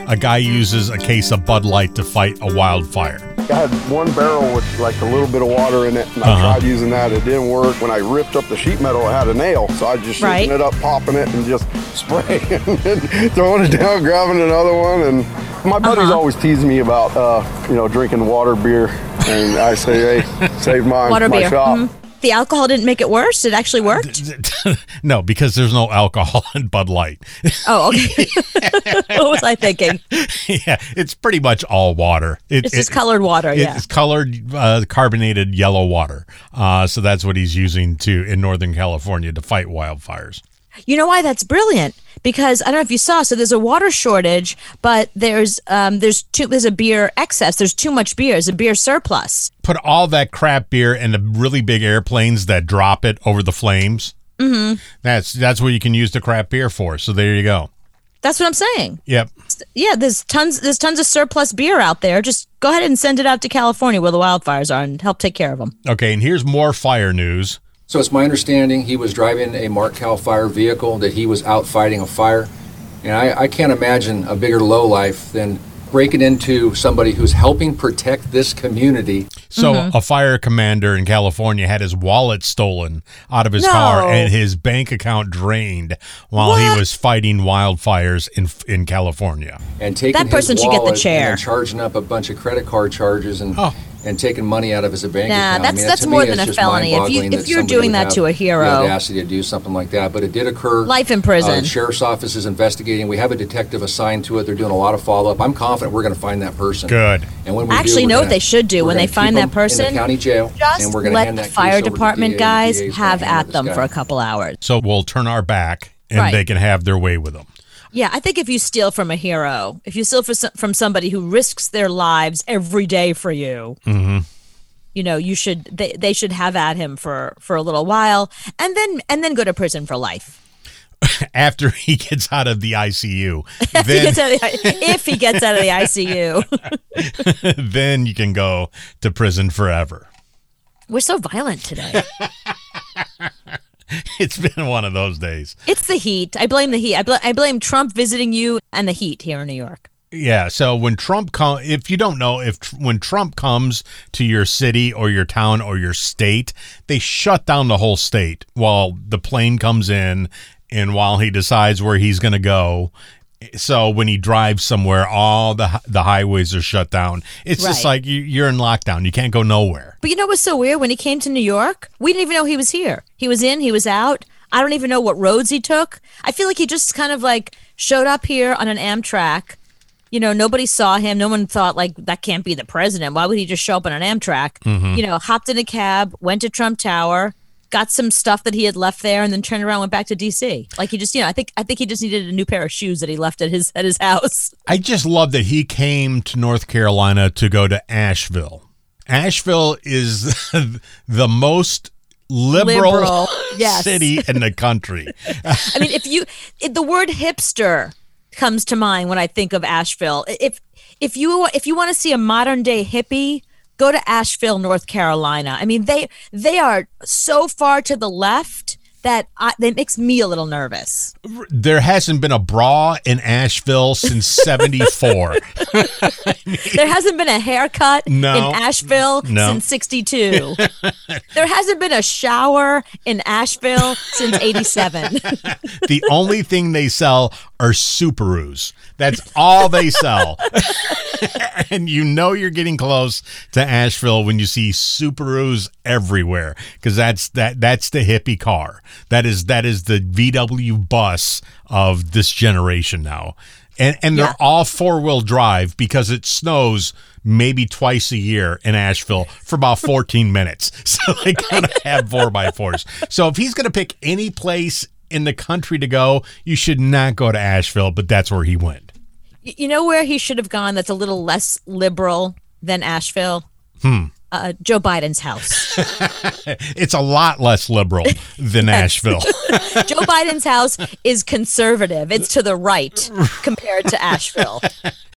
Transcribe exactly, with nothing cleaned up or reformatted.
a guy uses a case of Bud Light to fight a wildfire. I had one barrel with like a little bit of water in it, and I uh-huh. tried using that. It didn't work. When I ripped up the sheet metal, it had a nail, so I just right. shaking it up, popping it, and just spraying, and then throwing it down, grabbing another one. And my buddies uh-huh. always tease me about, uh, you know, drinking water beer, and I say, hey, save mine, water my beer. shop. Mm-hmm. The alcohol didn't make it worse? It actually worked? No, because there's no alcohol in Bud Light. Oh, okay. What was I thinking? Yeah, it's pretty much all water. It, it's it, just colored water, it, yeah. It's colored, uh, carbonated yellow water. Uh, so that's what he's using to in Northern California to fight wildfires. You know why that's brilliant? Because I don't know if you saw, so there's a water shortage, but there's um there's too there's a beer excess. There's too much beer. There's a beer surplus. Put all that crap beer in the really big airplanes that drop it over the flames. Mm-hmm. That's that's what you can use the crap beer for. So there you go. That's what I'm saying. Yep. Yeah, there's tons there's tons of surplus beer out there. Just go ahead and send it out to California where the wildfires are and help take care of them. Okay, and here's more fire news. So it's my understanding he was driving a Mark Cal Fire vehicle, that he was out fighting a fire. And I, I can't imagine a bigger lowlife than breaking into somebody who's helping protect this community. So mm-hmm. a fire commander in California had his wallet stolen out of his no. car and his bank account drained while what? he was fighting wildfires in in California. And taking that person his should get the wallet chair. And charging up a bunch of credit card charges and oh. and taking money out of his bank nah, account. that's I mean, that's to more me, than it's a just felony. If you mind-boggling if that you're somebody doing would that have to a hero, the audacity to do something like that, but it did occur. Life in prison. Uh, the sheriff's office is investigating. We have a detective assigned to it. They're doing a lot of follow up. I'm confident we're going to find that person. Good. And when we I actually do, know gonna, what they should do when they find that person. In the county jail, just and we're going to let hand the that fire case over to department the D A, guys and the D A's have gonna handle at this them guy. for a couple hours. So we'll turn our back and right. they can have their way with them. Yeah, I think if you steal from a hero, if you steal for, from somebody who risks their lives every day for you, mm-hmm. you know, you should they, they should have at him for, for a little while and then and then go to prison for life. After he gets out of the I C U. Then, then, he gets out of the, if he gets out of the I C U. Then you can go to prison forever. We're so violent today. It's been one of those days. It's the heat. I blame the heat. I, bl- I blame Trump visiting you and the heat here in New York. Yeah, so when Trump com- if you don't know, if when Trump comes to your city or your town or your state, they shut down the whole state while the plane comes in and while he decides where he's going to go. So when he drives somewhere, all the the highways are shut down. It's right. just like you, you're in lockdown. You can't go nowhere. But you know what's so weird? When he came to New York, we didn't even know he was here. He was in, he was out. I don't even know what roads he took. I feel like he just kind of like showed up here on an Amtrak. You know, nobody saw him. No one thought, like, that can't be the president. Why would he just show up on an Amtrak? Mm-hmm. You know, hopped in a cab, went to Trump Tower, got some stuff that he had left there, and then turned around and went back to D C. Like, he just, you know, I think I think he just needed a new pair of shoes that he left at his at his house. I just love that he came to North Carolina to go to Asheville. Asheville is the most liberal, liberal. Yes. city in the country. I mean, if you, if the word hipster comes to mind when I think of Asheville. If if you if you want to see a modern day hippie, go to Asheville, North Carolina. I mean, they they are so far to the left that I, that makes me a little nervous. There hasn't been a bra in Asheville since seventy-four. I mean, there hasn't been a haircut no, in Asheville no. since sixty-two. There hasn't been a shower in Asheville since eighty-seven. The only thing they sell are Subarus. That's all they sell. And you know you're getting close to Asheville when you see Subarus everywhere, because that's that that's the hippie car. That is that is the V W bus of this generation now. And and they're yeah. all four-wheel drive because it snows maybe twice a year in Asheville for about fourteen minutes. So they kind of have four by fours. So if he's going to pick any place in the country to go, you should not go to Asheville, but that's where he went. You know where he should have gone that's a little less liberal than Asheville? Hmm. Uh, Joe Biden's house. It's a lot less liberal than Asheville. Joe Biden's house is conservative. It's to the right compared to Asheville.